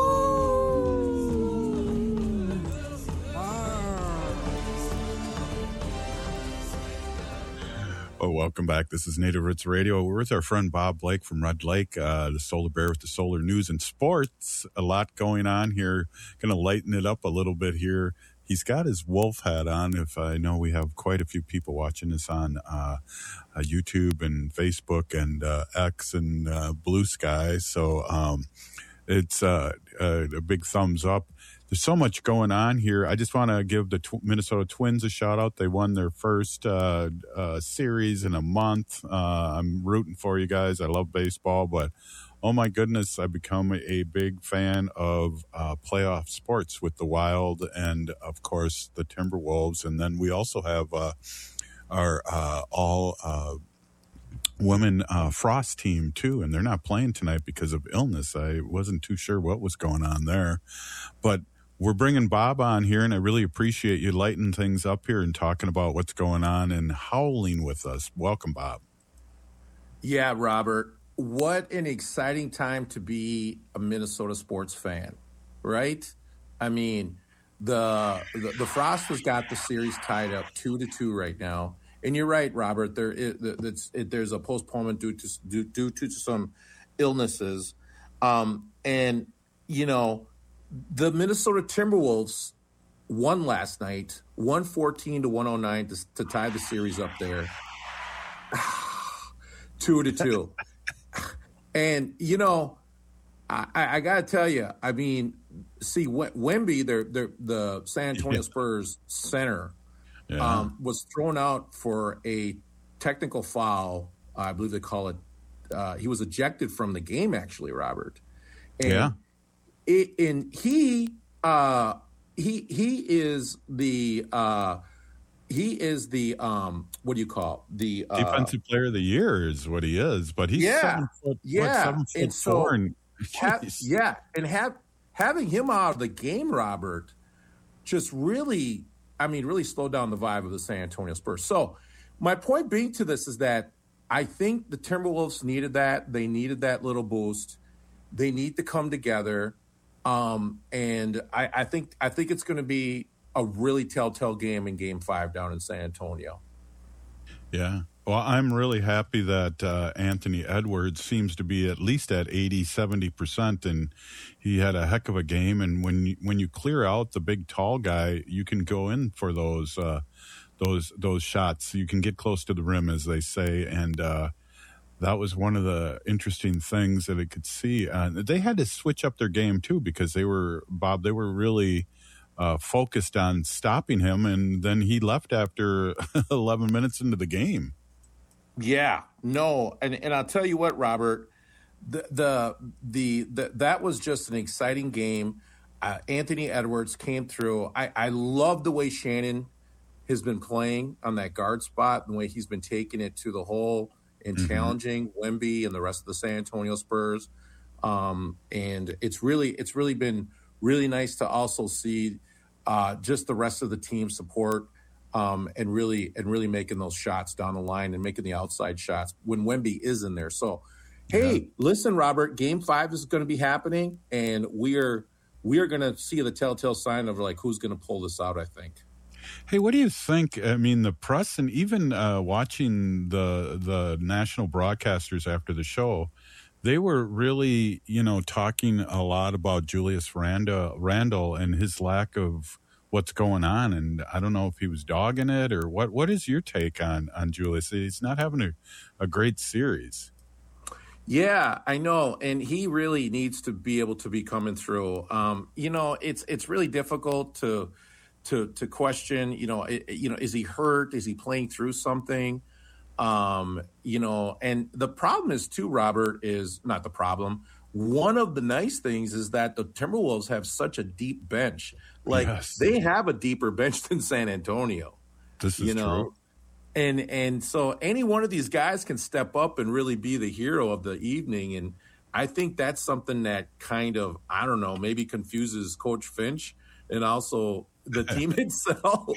Oh, welcome back. This is Native Roots Radio. We're with our friend Bob Blake from Red Lake, uh, the Solar Bear with the Solar News and Sports. A lot going on here. Going to lighten it up a little bit here. He's got his wolf hat on. If I know we have quite a few people watching this on uh, uh, YouTube and Facebook and uh, X and uh, Blue Sky. So um, it's uh, uh, a big thumbs up. There's so much going on here. I just want to give the tw- Minnesota Twins a shout out. They won their first uh, uh, series in a month. Uh, I'm rooting for you guys. I love baseball, but oh my goodness, I've become a big fan of uh, playoff sports with the Wild and, of course, the Timberwolves. And then we also have uh, our uh, all uh, women uh, Frost team too, and they're not playing tonight because of illness. I wasn't too sure what was going on there, but we're bringing Bob on here, and I really appreciate you lighting things up here and talking about what's going on and howling with us. Welcome, Bob. Yeah, Robert. What an exciting time to be a Minnesota sports fan, right? I mean, the the, the Frost has got the series tied up two to two right now, and you're right, Robert. There is it's, it, there's a postponement due to due, due to some illnesses, um, and you know, the Minnesota Timberwolves won last night, one fourteen to one oh nine to, to tie the series up there, two to two. And, you know, I, I got to tell you, I mean, see, Wemby, they're, they're, the San Antonio Spurs center, yeah. um, was thrown out for a technical foul. I believe they call it. Uh, he was ejected from the game, actually, Robert. And yeah. It, and he, uh, he, he is the uh, he is the um, what do you call the uh, defensive player of the year is what he is, but he's yeah, seven foot, yeah, what, seven foot and so, four, and have, yeah, and have having him out of the game, Robert, just really, I mean, really slowed down the vibe of the San Antonio Spurs. So, my point being to this is that I think the Timberwolves needed that. They needed that little boost. They need to come together, um, and I, I think I think it's going to be a really telltale game in Game Five down in San Antonio. Yeah. Well, I'm really happy that uh, Anthony Edwards seems to be at least at eighty, seventy percent, and he had a heck of a game. And when you, when you clear out the big, tall guy, you can go in for those uh, those those shots. You can get close to the rim, as they say, and uh, that was one of the interesting things that I could see. Uh, they had to switch up their game, too, because they were, Bob, they were really uh, focused on stopping him, and then he left after eleven minutes into the game. Yeah, no, and and I'll tell you what, Robert, the the the, the that was just an exciting game. Uh, Anthony Edwards came through. I I love the way Shannon has been playing on that guard spot, and the way he's been taking it to the hole and mm-hmm. challenging Wemby and the rest of the San Antonio Spurs. Um, and it's really it's really been really nice to also see uh, just the rest of the team support. Um, and really and really making those shots down the line and making the outside shots when Wemby is in there. So, hey, yeah. Listen, Robert, Game Five is going to be happening, and we are we are going to see the telltale sign of like who's going to pull this out. I think. Hey, what do you think? I mean, the press and even uh, watching the the national broadcasters after the show, they were really, you know, talking a lot about Julius Randle, Randle and his lack of what's going on, and I don't know if he was dogging it or what. What is your take on on Julius? He's not having a, a great series. Yeah, I know, and he really needs to be able to be coming through. Um, you know, it's it's really difficult to to to question. You know, it, you know, is he hurt? Is he playing through something? Um, you know, and the problem is too, Robert, is not the problem. One of the nice things is that the Timberwolves have such a deep bench. Like yes. They have a deeper bench than San Antonio. This is you know? true. And and so any one of these guys can step up and really be the hero of the evening. And I think that's something that kind of, I don't know, maybe confuses Coach Finch and also the team itself.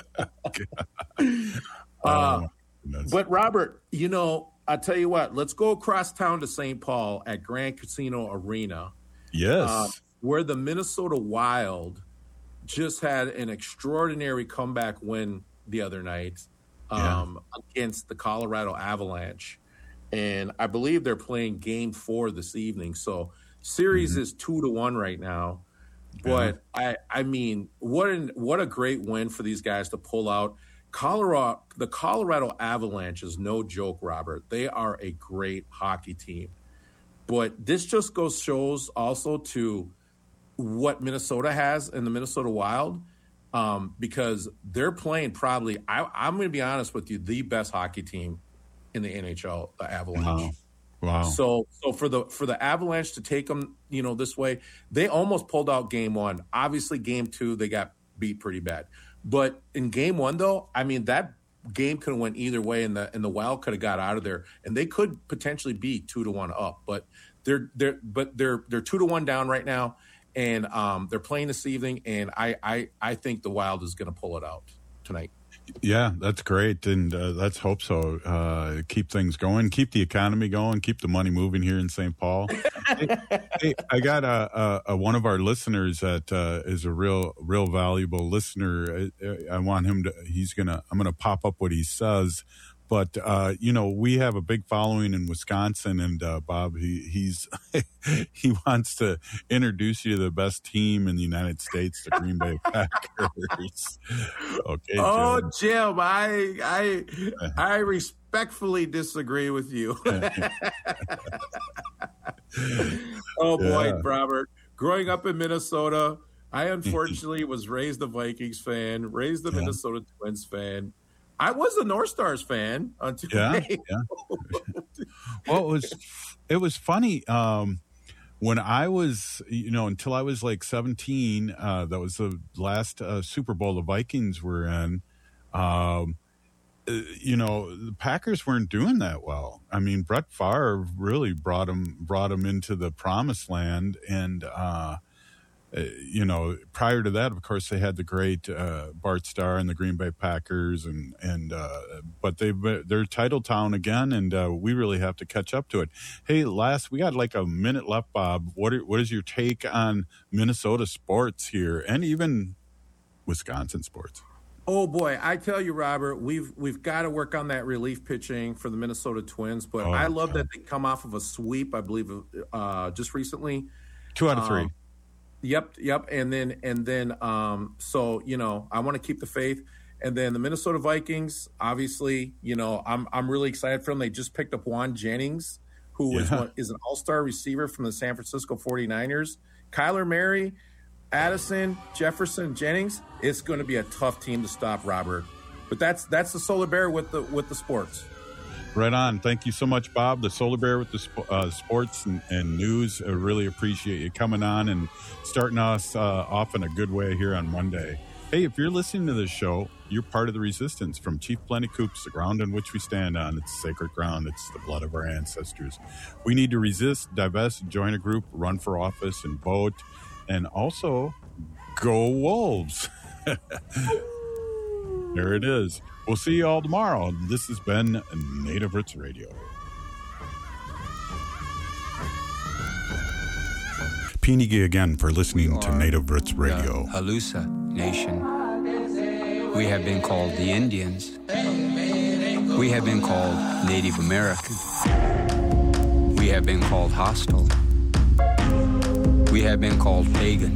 uh, but Robert, you know, I tell you what, let's go across town to Saint Paul at Grand Casino Arena. Yes. Uh, where the Minnesota Wild just had an extraordinary comeback win the other night um, yeah. against the Colorado Avalanche. And I believe they're playing game four this evening. So series mm-hmm. is two to one right now. But yeah. I, I mean, what an, what a great win for these guys to pull out. Colorado, the Colorado Avalanche is no joke, Robert. They are a great hockey team. But this just goes shows also to what Minnesota has in the Minnesota Wild, um, because they're playing probably, I, I'm going to be honest with you, the best hockey team in the N H L, the Avalanche. Wow. Wow. So, so for the for the Avalanche to take them, you know, this way, they almost pulled out game one. Obviously, game two they got beat pretty bad. But in game one, though, I mean, that game could have went either way, and the and the Wild could have got out of there, and they could potentially be two to one up. But they're they're but they're they're two to one down right now, and um, they're playing this evening, and I I, I think the Wild is going to pull it out tonight. Yeah, that's great, and uh, let's hope so. Uh, keep things going, keep the economy going, keep the money moving here in Saint Paul. hey, hey, I got a, a, a one of our listeners that uh, is a real, real valuable listener. I, I want him to. He's gonna. I'm gonna pop up what he says. But uh, you know, we have a big following in Wisconsin, and uh, Bob, he he's he wants to introduce you to the best team in the United States, the Green Bay Packers. Okay. Oh, Jim, Jim, I I I respectfully disagree with you. Oh boy, Yeah. Robert. Growing up in Minnesota, I unfortunately was raised a Vikings fan, raised a Yeah. Minnesota Twins fan. I was a North Stars fan until Yeah, they- yeah. Well, it was it was funny um, when I was, you know, until I was like seventeen. Uh, that was the last uh, Super Bowl the Vikings were in. Um, uh, you know, the Packers weren't doing that well. I mean, Brett Favre really brought them brought them into the promised land, and uh, uh, you know, prior to that, of course, they had the great uh, Bart Starr and the Green Bay Packers, and and uh, but they've they're title town again, and uh, we really have to catch up to it. Hey, last we got like a minute left, Bob. What are, what is your take on Minnesota sports here, and even Wisconsin sports? Oh boy, I tell you, Robert, we've we've got to work on that relief pitching for the Minnesota Twins. But Oh, I love God. that they come off of a sweep, I believe, uh, just recently. Two out of three. Um, Yep, yep, and then and then um, so you know I want to keep the faith, and then the Minnesota Vikings. Obviously, you know I'm I'm really excited for them. They just picked up Juan Jennings, who is Yeah. one, is an All-Star receiver from the San Francisco forty-niners. Kyler Murray, Addison, Jefferson, Jennings. It's going to be a tough team to stop, Robert. But that's that's the Solar Bear with the with the sports. Right on. Thank you so much, Bob, the Solar Bear with the sp- uh, sports and, and news. I really appreciate you coming on and starting us uh, off in a good way here on Monday. Hey, if you're listening to this show, you're part of the resistance. From Chief Plenty Coops, the ground on which we stand on. It's sacred ground. It's the blood of our ancestors. We need to resist, divest, join a group, run for office, and vote. And also, go Wolves. There it is. We'll see you all tomorrow. This has been Native Roots Radio. Pinigi again for listening to Native Roots Radio. The Halusa Nation. We have been called the Indians. We have been called Native American. We have been called hostile. We have been called pagan.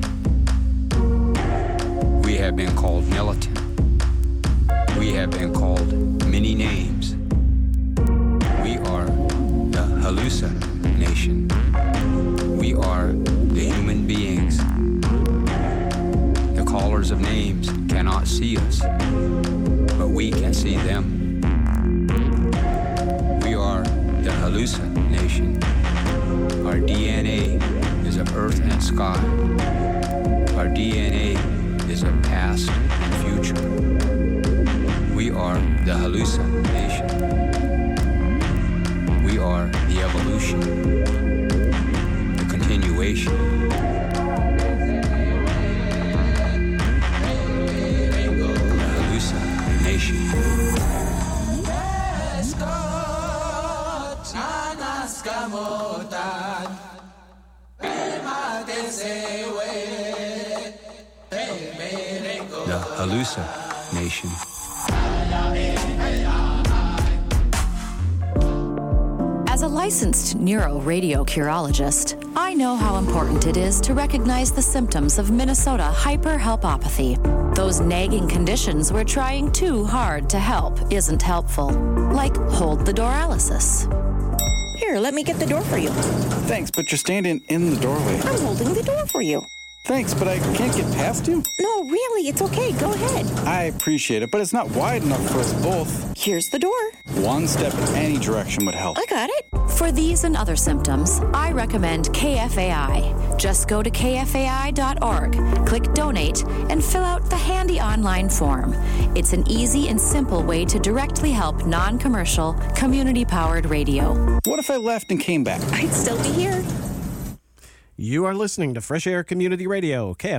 We have been called militant. We have been called many names. We are the Halusa Nation. We are the human beings. The callers of names cannot see us, but we can see them. We are the Halusa Nation. Our D N A is of earth and sky. Our D N A is of past and future. We are the Halusa Nation. We are the evolution, the continuation. The Halusa Nation. The Halusa Nation. As a licensed neuro-radiocurologist, I know how important it is to recognize the symptoms of Minnesota hyperhelpopathy. Those nagging conditions where trying too hard to help isn't helpful, like hold the doralysis. Here, let me get the door for you. Thanks, but you're standing in the doorway. I'm holding the door for you. Thanks, but I can't get past you. No, really, it's okay. Go ahead. I appreciate it, but it's not wide enough for us both. Here's the door. One step in any direction would help. I got it. For these and other symptoms, I recommend K F A I. Just go to K F A I dot org, click Donate, and fill out the handy online form. It's an easy and simple way to directly help non-commercial, community-powered radio. What if I left and came back? I'd still be here. You are listening to Fresh Air Community Radio, K F A I.